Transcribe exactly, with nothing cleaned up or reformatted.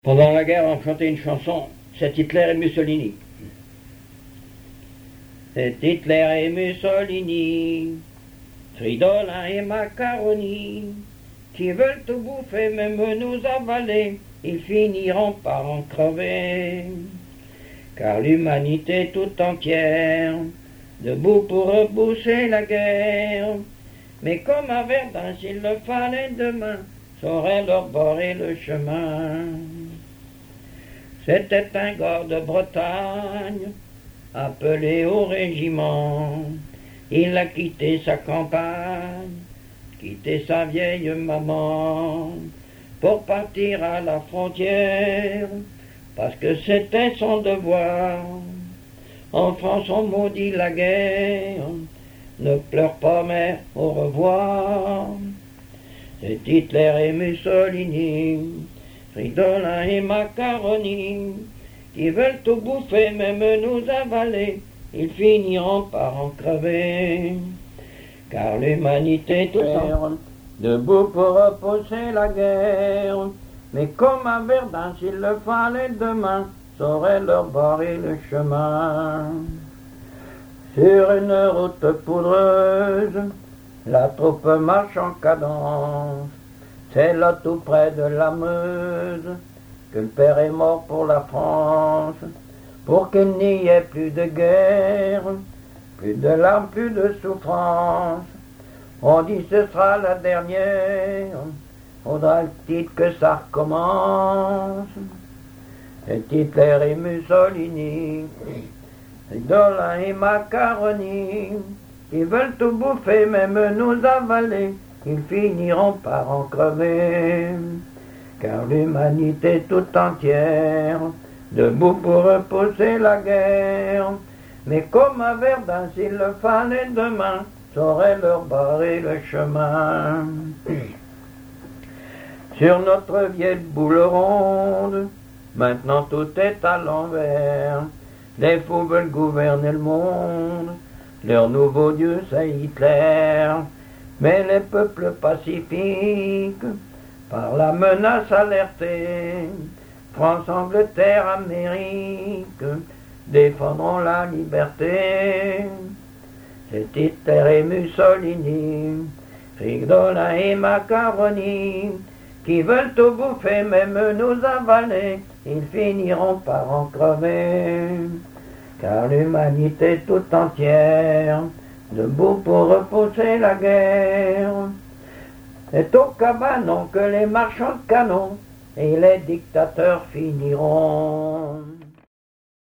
Pendant la guerre, on chantait une chanson, c'est Hitler et Mussolini. C'est Hitler et Mussolini, Fridolin et Macaroni, qui veulent tout bouffer, même nous avaler, ils finiront par en crever. Car l'humanité tout entière, debout pour repousser la guerre, mais comme à Verdun, s'il le fallait demain, saurait leur barrer le chemin. C'était un gars de Bretagne, appelé au régiment. Il a quitté sa campagne, quitté sa vieille maman, pour partir à la frontière, parce que c'était son devoir. En France on maudit la guerre, ne pleure pas mère, au revoir. C'est Hitler et Mussolini, Fridolin et Macaroni, qui veulent tout bouffer, même nous avaler, ils finiront par en crever. Car l'humanité tout entière, debout pour repousser la guerre, mais comme à Verdun, s'il le fallait demain, saurait leur barrer le chemin. Sur une route poudreuse, la troupe marche en cadence. C'est là tout près de la Meuse que le père est mort pour la France, pour qu'il n'y ait plus de guerre, plus de larmes, plus de souffrance. On dit ce sera la dernière, faudra-t-il que ça recommence. C'est Hitler et Mussolini, Fridolin et Macaroni, ils veulent tout bouffer, même nous avaler, ils finiront par en crever. Car l'humanité tout entière, debout pour repousser la guerre, mais comme à Verdun, s'il le fallait demain, saurait leur barrer le chemin. Sur notre vieille boule ronde, maintenant tout est à l'envers. Les fous veulent gouverner le monde, leur nouveau dieu c'est Hitler. Mais les peuples pacifiques, par la menace alertée, France, Angleterre, Amérique, défendront la liberté. C'est Hitler et Mussolini, Fridolin et Macaroni, qui veulent tout bouffer, même nous avaler, ils finiront par en crever. Car l'humanité tout entière, debout pour repousser la guerre, c'est au cabanon que les marchands de canons et les dictateurs finiront.